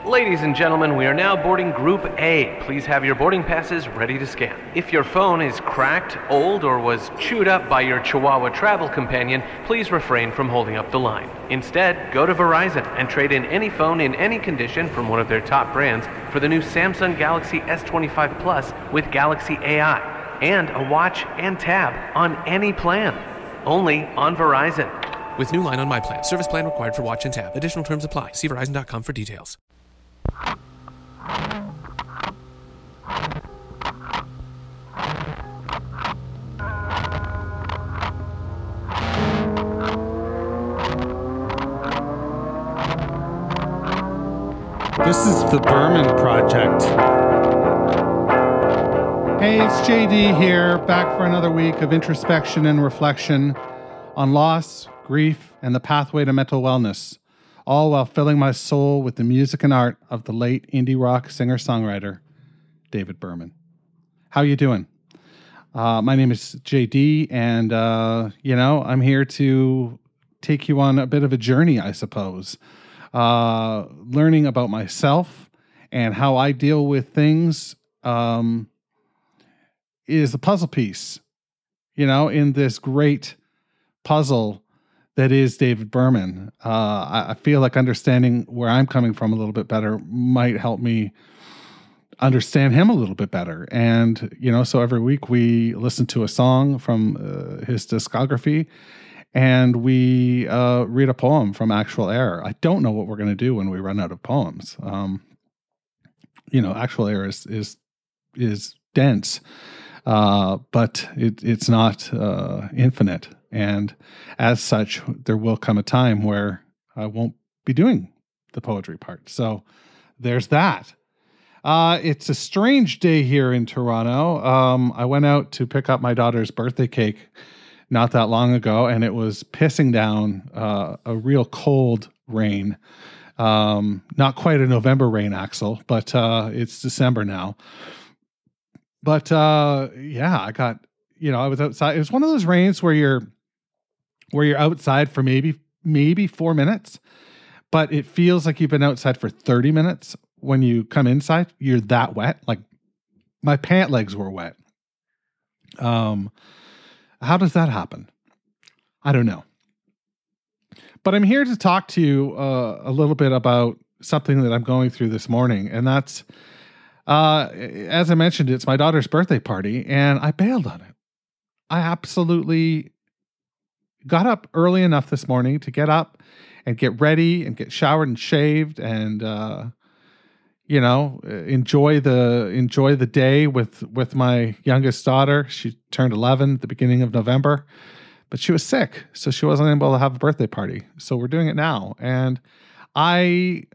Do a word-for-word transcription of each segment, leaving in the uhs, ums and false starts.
Ladies and gentlemen, we are now boarding Group A. Please have your boarding passes ready to scan. If your phone is cracked, old, or was chewed up by your Chihuahua travel companion, please refrain from holding up the line. Instead, go to Verizon and trade in any phone in any condition from one of their top brands for the new Samsung Galaxy S twenty-five Plus with Galaxy A I, and a watch and tab on any plan. Only on Verizon. With new line on My Plan. Service plan required for watch and tab. Additional terms apply. See Verizon dot com for details. This is the Berman Project. Hey, it's J D here, back for another week of introspection and reflection on loss, grief, and the pathway to mental wellness, all while filling my soul with the music and art of the late indie rock singer-songwriter, David Berman. How you doing? Uh, my name is J D, and, uh, you know, I'm here to take you on a bit of a journey, I suppose. Uh, learning about myself and how I deal with things um, is a puzzle piece, you know, in this great puzzle that is David Berman. Uh, I, I feel like understanding where I'm coming from a little bit better might help me understand him a little bit better. And, you know, so every week we listen to a song from uh, his discography, and we uh, read a poem from Actual Air. I don't know what we're going to do when we run out of poems. Um, you know, Actual Air is is is dense, uh, but it, it's not uh, infinite. And as such, there will come a time where I won't be doing the poetry part. So there's that. Uh, it's a strange day here in Toronto. Um, I went out to pick up my daughter's birthday cake not that long ago, and it was pissing down uh, a real cold rain. Um, not quite a November rain, Axel, but uh, it's December now. But uh, yeah, I got, you know, I was outside. It was one of those rains where you're where you're outside for maybe maybe four minutes, but it feels like you've been outside for thirty minutes. When you come inside, you're that wet. Like my pant legs were wet. Um. How does that happen? I don't know. But I'm here to talk to you uh, a little bit about something that I'm going through this morning. And that's, uh, as I mentioned, it's my daughter's birthday party, and I bailed on it. I absolutely got up early enough this morning to get up and get ready and get showered and shaved and, uh, you know, enjoy the enjoy the day with with my youngest daughter. She turned eleven at the beginning of November, but she was sick, so she wasn't able to have a birthday party. So we're doing it now, and I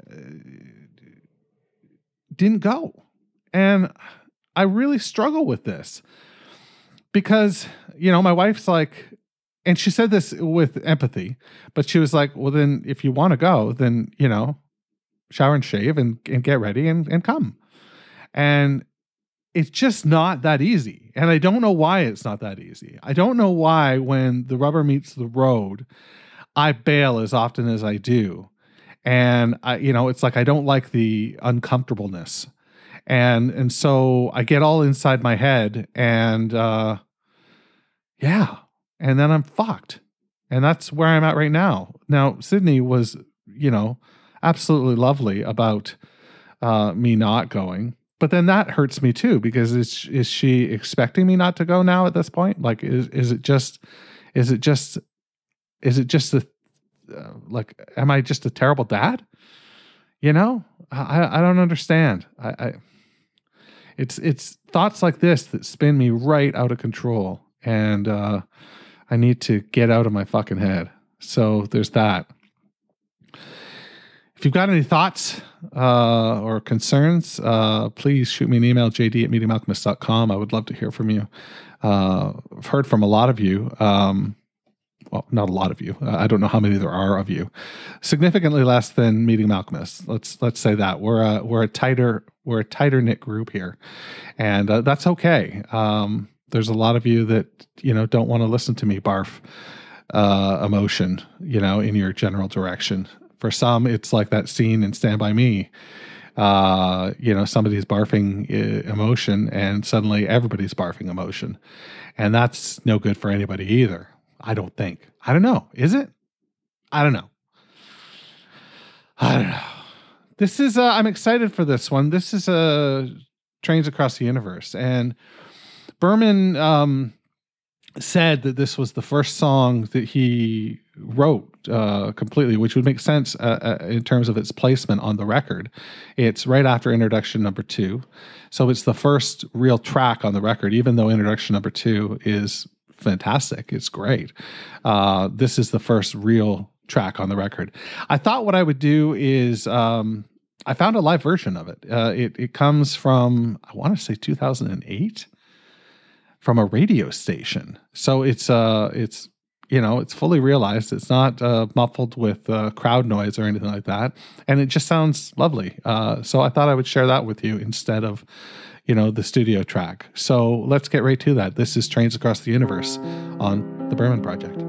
didn't go, and I really struggle with this because, you know, my wife's like, and she said this with empathy, but she was like, "Well, then if you want to go, then you know." shower and shave and, and get ready and, and come. And it's just not that easy. And I don't know why it's not that easy. I don't know why when the rubber meets the road, I bail as often as I do. And I, you know, it's like, I don't like the uncomfortableness. And, and so I get all inside my head and, uh, yeah. And then I'm fucked. And that's where I'm at right now. Now, Sydney was, you know, absolutely lovely about uh, me not going. But then that hurts me too, because is, is she expecting me not to go now at this point? Like, is, is it just, is it just, is it just a, uh, like, am I just a terrible dad? You know, I, I don't understand. I, I, it's, it's thoughts like this that spin me right out of control. And uh, I need to get out of my fucking head. So there's that. If you've got any thoughts uh, or concerns, uh, please shoot me an email, j d at medium alchemist dot com. I would love to hear from you. Uh, I've heard from a lot of you. Um, well, not a lot of you. Uh, I don't know how many there are of you. Significantly less than Medium Alchemists. Let's let's say that we're a we're a tighter we're a tighter knit group here, and uh, that's okay. Um, there's a lot of you that you know don't want to listen to me barf uh, emotion, you know, in your general direction. For some, it's like that scene in Stand By Me uh, you know, somebody's barfing uh, emotion and suddenly everybody's barfing emotion. And that's no good for anybody either. I don't think. I don't know. Is it? I don't know. I don't know. This is, uh, I'm excited for this one. This is uh, Trains Across the Universe. And Berman um, said that this was the first song that he wrote uh, completely, which would make sense uh, uh, in terms of its placement on the record. It's right after introduction number two. So it's the first real track on the record, even though introduction number two is fantastic. It's great. Uh, this is the first real track on the record. I thought what I would do is um, I found a live version of it. Uh, it. It comes from, I want to say two thousand eight, from a radio station. So it's uh it's you know it's fully realized. It's not uh, muffled with uh, crowd noise or anything like that, and it just sounds lovely. Uh, so I thought I would share that with you instead of you know the studio track. So let's get right to that. This is Trains Across the Universe on the Berman Project.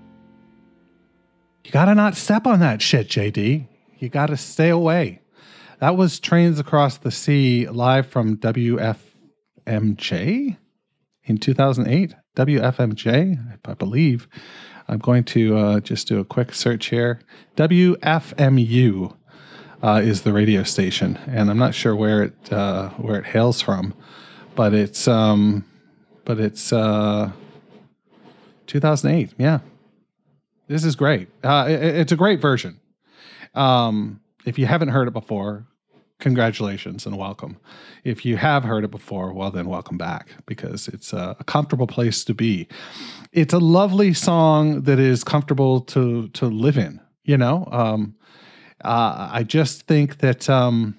You gotta not step on that shit, J D. You gotta stay away. That was Trains Across the Sea live from W F M J in two thousand eight. W F M J, I believe. I'm going to uh, just do a quick search here. W F M U uh, is the radio station, and I'm not sure where it uh, where it hails from, but it's um, but it's uh, two thousand eight. Yeah, this is great. Uh, it, it's a great version. Um, If you haven't heard it before, congratulations and welcome. If you have heard it before, well, then welcome back, because it's a, a comfortable place to be. It's a lovely song that is comfortable to to live in, you know? Um, uh, I just think that, um,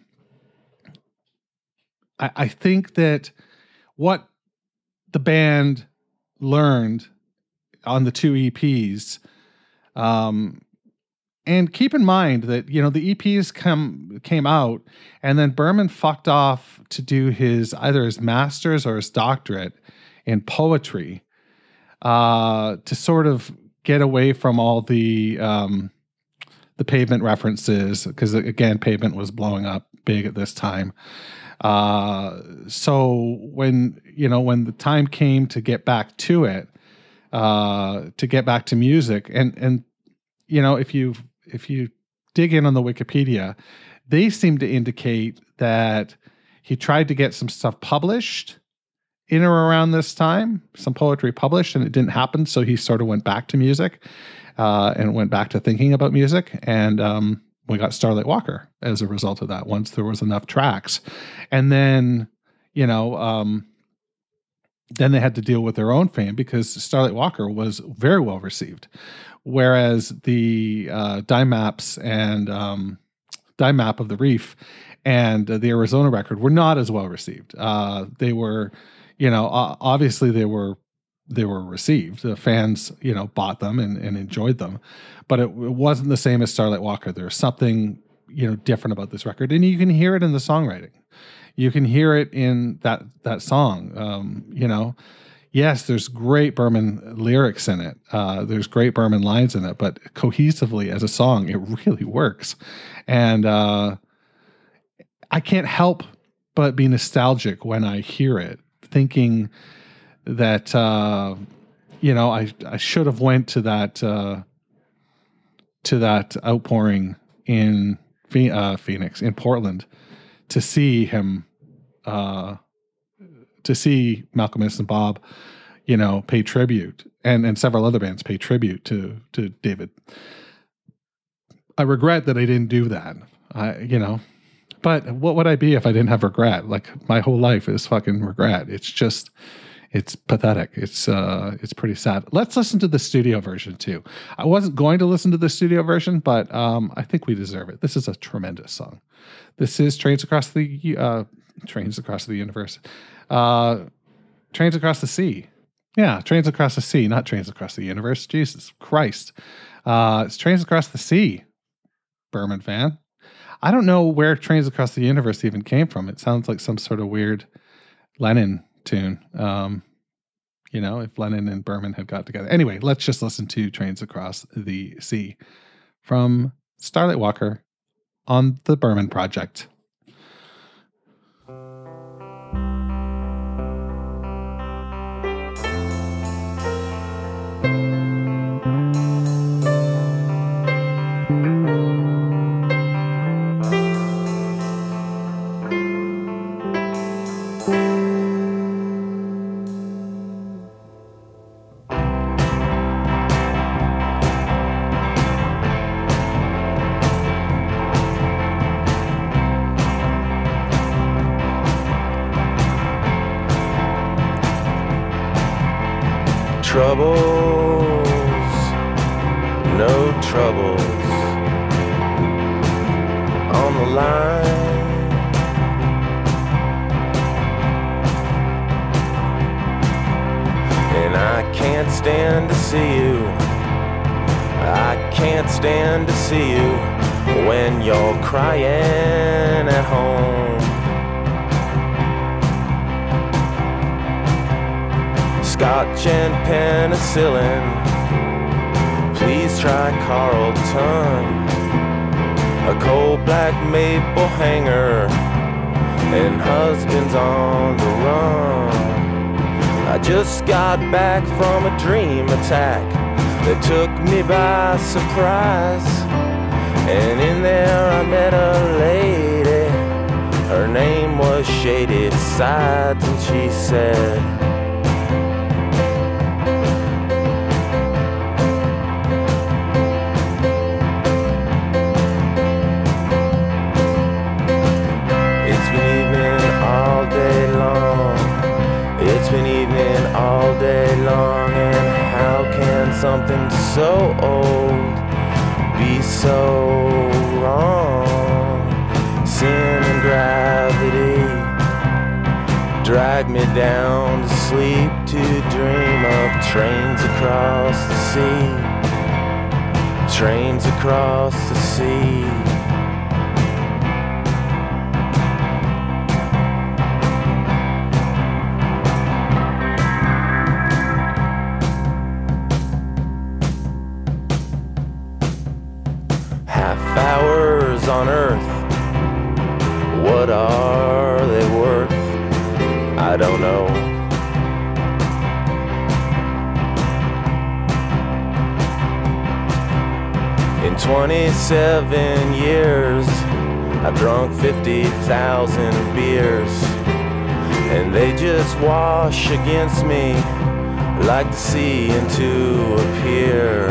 I, I think that what the band learned on the two E Ps, um, and keep in mind that, you know, the E Ps come came out, and then Berman fucked off to do his either his master's or his doctorate in poetry, uh, to sort of get away from all the um, the Pavement references, because again, Pavement was blowing up big at this time. Uh, so when you know when the time came to get back to it, uh, to get back to music, and and you know if you if you dig in on the Wikipedia, they seem to indicate that he tried to get some stuff published in or around this time, some poetry published, and it didn't happen. So he sort of went back to music, uh, and went back to thinking about music. And um, we got Starlight Walker as a result of that, once there was enough tracks. And then, you know, um, then they had to deal with their own fame, because Starlight Walker was very well received. Whereas the uh, Dime Maps and um, Dime Map of the Reef and uh, the Arizona record were not as well received. Uh, they were, you know, uh, obviously they were they were received. The fans, you know, bought them and, and enjoyed them, but it, it wasn't the same as Starlight Walker. There's something, you know, different about this record, and you can hear it in the songwriting. You can hear it in that that song. Um, you know. Yes, there's great Berman lyrics in it. Uh, there's great Berman lines in it, but cohesively as a song, it really works. And uh, I can't help but be nostalgic when I hear it, thinking that, uh, you know, I, I should have went to that uh, to that outpouring in Phe- uh, Phoenix, in Portland, to see him. Uh, to see Malcolm X and Bob, you know, pay tribute, and, and several other bands pay tribute to, to David. I regret that I didn't do that. I, you know, but what would I be if I didn't have regret? Like, my whole life is fucking regret. It's just, it's pathetic. It's, uh, it's pretty sad. Let's listen to the studio version too. I wasn't going to listen to the studio version, but, um, I think we deserve it. This is a tremendous song. This is Trains Across the, uh, Trains Across the Universe. Uh, Trains Across the Sea. Yeah, Trains Across the Sea, not Trains Across the Universe. Jesus Christ. Uh, it's Trains Across the Sea, Berman fan. I don't know where Trains Across the Universe even came from. It sounds like some sort of weird Lennon tune. Um, you know, if Lennon and Berman had got together. Anyway, let's just listen to Trains Across the Sea from Starlight Walker on the Berman Project. Troubles, no troubles on the line. And I can't stand to see you, I can't stand to see you when you're crying at home. Scotch and penicillin, please try Carlton. a cold black maple hanger, and husbands on the run. I just got back from a dream attack that took me by surprise, and in there I met a lady. Her name was Shady Sides, and she said, it's been evening all day long. It's been evening all day long, and how can something so old be so wrong? Sin and gravity drag me down to sleep, to dream of trains across the sea, trains across the sea. Half hours on earth, what are they worth? I don't know. In twenty-seven years, I've drunk fifty thousand beers, and they just wash against me like the sea into a pier.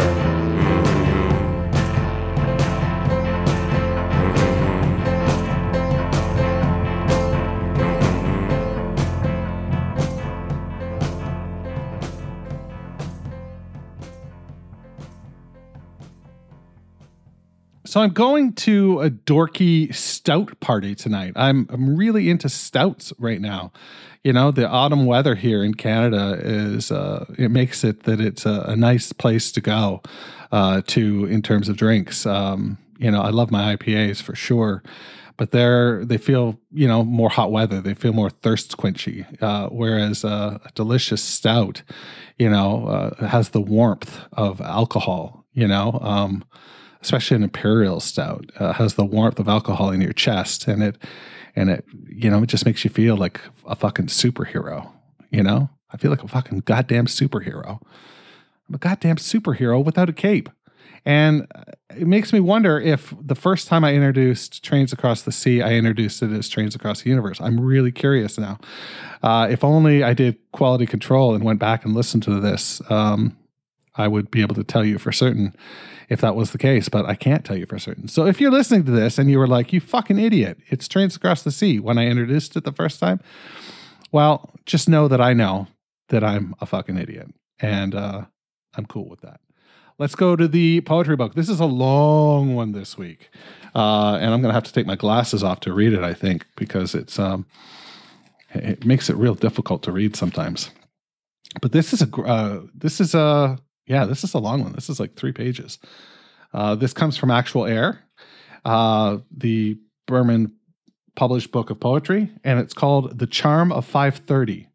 So I'm going to a dorky stout party tonight. I'm I'm really into stouts right now. You know, the autumn weather here in Canada is uh, it makes it that it's a, a nice place to go uh, to in terms of drinks. Um, you know, I love my I P As for sure, but they're they feel you know more hot weather. They feel more thirst quenchy. Uh, whereas uh, a delicious stout, you know, uh, has the warmth of alcohol. You know. Um, Especially an imperial stout uh, has the warmth of alcohol in your chest, and it, and it, you know, it just makes you feel like a fucking superhero. You know, I feel like a fucking goddamn superhero. I'm a goddamn superhero without a cape, and it makes me wonder if the first time I introduced Trains Across the Sea, I introduced it as Trains Across the Universe. I'm really curious now. Uh, if only I did quality control and went back and listened to this, um, I would be able to tell you for certain if that was the case, but I can't tell you for certain. So if you're listening to this and you were like, you fucking idiot, it's Trains Across the Sea when I introduced it the first time, well, just know that I know that I'm a fucking idiot, and uh, I'm cool with that. Let's go to the poetry book. This is a long one this week, uh, and I'm going to have to take my glasses off to read it, I think, because it's um, it makes it real difficult to read sometimes. But this is a uh, this is a Yeah, this is a long one. This is like three pages. Uh, this comes from Actual Air, uh, the Berman published book of poetry, and it's called The Charm of five thirty.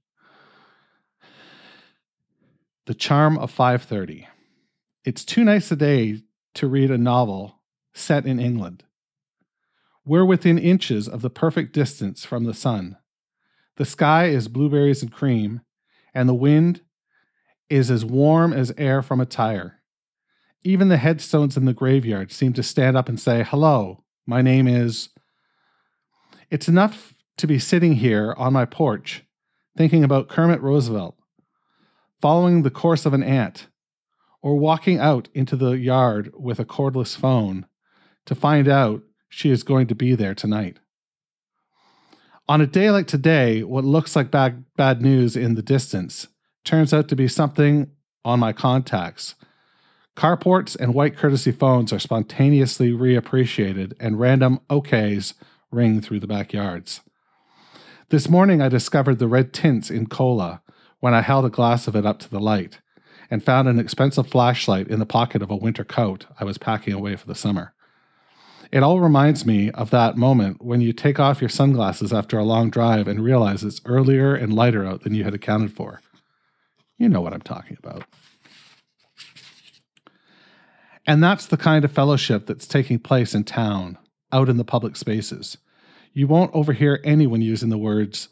The Charm of five thirty. It's too nice a day to read a novel set in England. We're within inches of the perfect distance from the sun. The sky is blueberries and cream, and the wind is as warm as air from a tire. Even the headstones in the graveyard seem to stand up and say, hello, my name is... It's enough to be sitting here on my porch, thinking about Kermit Roosevelt, following the course of an ant, or walking out into the yard with a cordless phone to find out she is going to be there tonight. On a day like today, what looks like bad, bad news in the distance turns out to be something on my contacts. Carports and white courtesy phones are spontaneously reappreciated, and random okays ring through the backyards. This morning I discovered the red tints in cola when I held a glass of it up to the light, and found an expensive flashlight in the pocket of a winter coat I was packing away for the summer. It all reminds me of that moment when you take off your sunglasses after a long drive and realize it's earlier and lighter out than you had accounted for. You know what I'm talking about. And that's the kind of fellowship that's taking place in town out in the public spaces. You won't overhear anyone using the words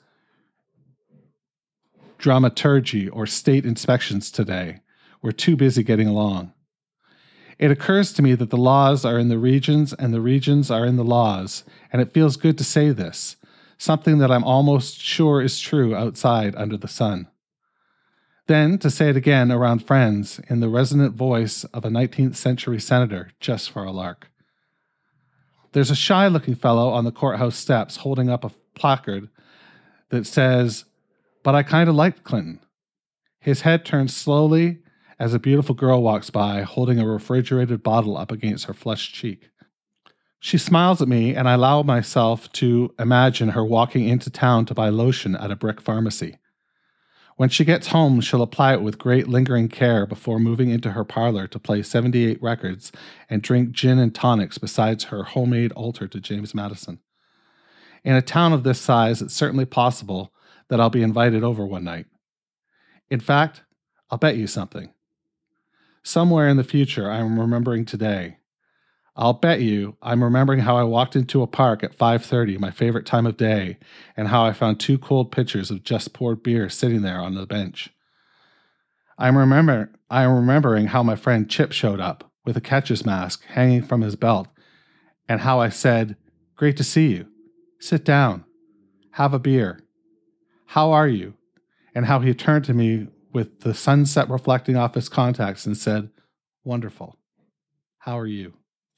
dramaturgy or state inspections today. We're too busy getting along. It occurs to me that the laws are in the regions and the regions are in the laws, and it feels good to say this, something that I'm almost sure is true outside under the sun. Then to say it again around friends in the resonant voice of a nineteenth century senator just for a lark. There's a shy-looking fellow on the courthouse steps holding up a placard that says, "But I kind of liked Clinton." His head turns slowly as a beautiful girl walks by, holding a refrigerated bottle up against her flushed cheek. She smiles at me, and I allow myself to imagine her walking into town to buy lotion at a brick pharmacy. When she gets home, she'll apply it with great lingering care before moving into her parlor to play seventy-eight records and drink gin and tonics besides her homemade altar to James Madison. In a town of this size, it's certainly possible that I'll be invited over one night. In fact, I'll bet you something. Somewhere in the future, I'm remembering today. I'll bet you I'm remembering how I walked into a park at five thirty, my favorite time of day, and how I found two cold pitchers of just poured beer sitting there on the bench. I'm remember I'm remembering how my friend Chip showed up with a catcher's mask hanging from his belt, and how I said, "Great to see you. Sit down. Have a beer. How are you?" And how he turned to me with the sunset reflecting off his contacts and said, "Wonderful. How are you?"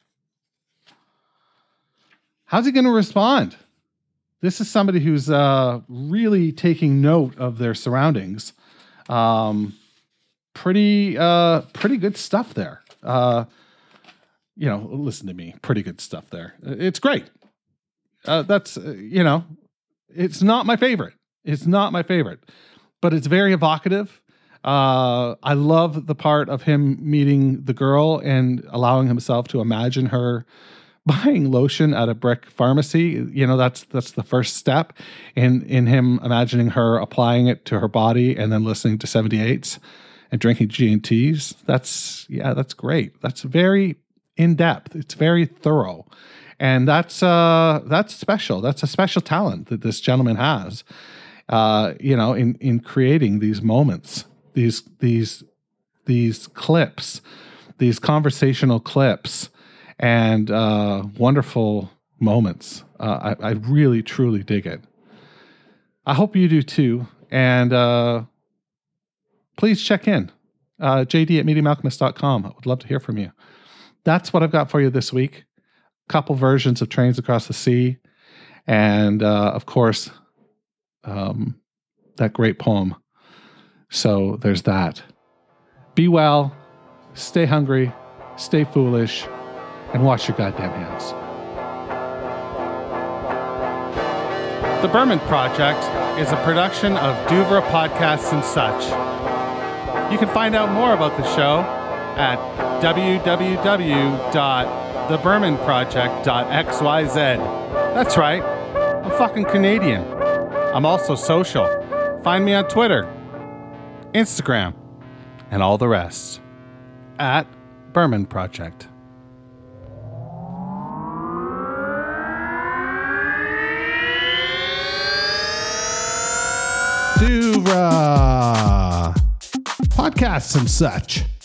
How's he going to respond? This is somebody who's uh, really taking note of their surroundings. Um, pretty, uh, pretty good stuff there. Uh, you know, listen to me. Pretty good stuff there. It's great. Uh, that's, uh, you know, it's not my favorite. It's not my favorite, but it's very evocative. Uh, I love the part of him meeting the girl and allowing himself to imagine her buying lotion at a brick pharmacy. You know, that's that's the first step in in him imagining her applying it to her body and then listening to seventy-eights and drinking G and T's. That's, yeah, that's great. That's very in-depth. It's very thorough. And that's uh, that's special. That's a special talent that this gentleman has, uh, you know, in, in creating these moments, these these these clips, these conversational clips, and uh, wonderful moments. Uh, I, I really, truly dig it. I hope you do too. And uh, please check in. Uh, J D at medium alchemist dot com. I would love to hear from you. That's what I've got for you this week. A couple versions of Trains Across the Sea. And uh, of course, um, that great poem. So there's that. Be well, stay hungry, stay foolish, and wash your goddamn hands. The Berman Project is a production of Duvra Podcasts and Such. You can find out more about the show at w w w dot the berman project dot x y z. That's right, I'm fucking Canadian. I'm also social. Find me on Twitter, Instagram, and all the rest at Berman Project. Duvra Podcasts and Such.